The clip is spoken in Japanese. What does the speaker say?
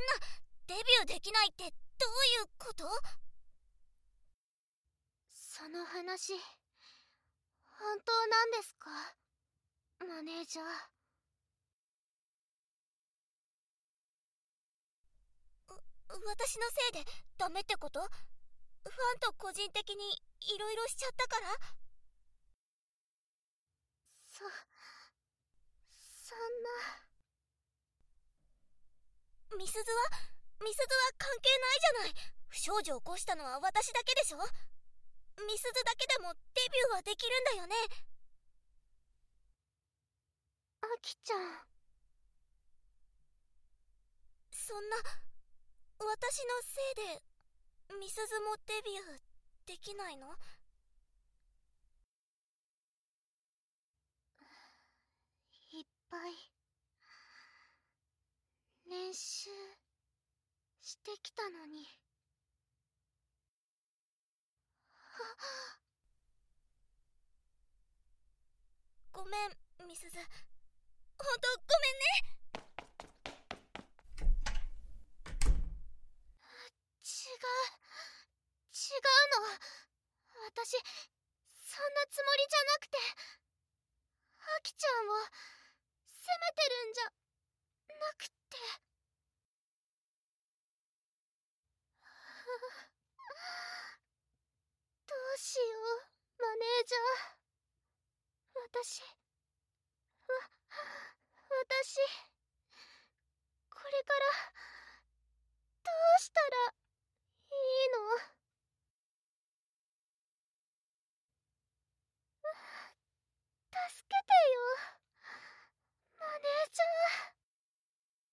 デビューできないってどういうこと？ その話、本当なんですか、マネージャー。 私のせいでダメってこと？ファンと個人的にいろいろしちゃったから？ そんな。 みすずは関係ないじゃない。不祥事を起こしたのは私だけでしょ。みすずだけでもデビューはできるんだよね。 アキちゃん。 そんな、私のせいでみすずもデビューできないの？ いっぱい練習してきたのに。 ごめん、みすず。ほんとごめんね。 違うの。私、そんなつもりじゃなくて、アキちゃんを責めてるんじゃなくて。どうしよう、マネージャー。私